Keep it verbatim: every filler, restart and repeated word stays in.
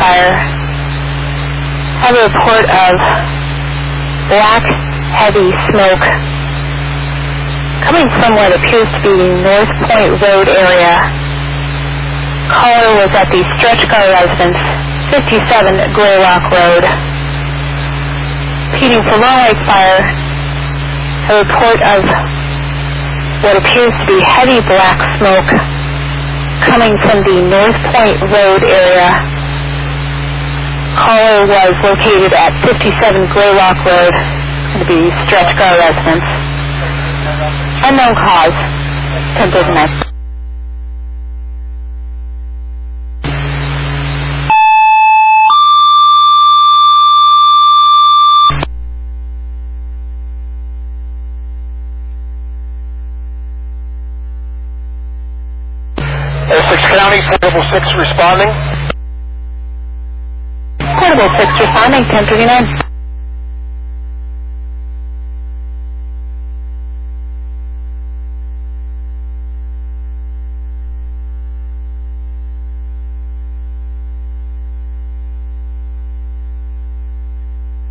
fire have a report of black, heavy smoke coming from what appears to be North Point Road area. Caller was at the Stretch Car residence, fifty-seven Graylock Road. Repeating for Long Lake Fire, a report of what appears to be heavy black smoke coming from the North Point Road area. Caller was located at fifty-seven Graylock Road, going to be Stretch Car residence. Unknown cause, ten thirty-nine. Essex County, Portable six responding. Portable six responding, ten thirty-nine.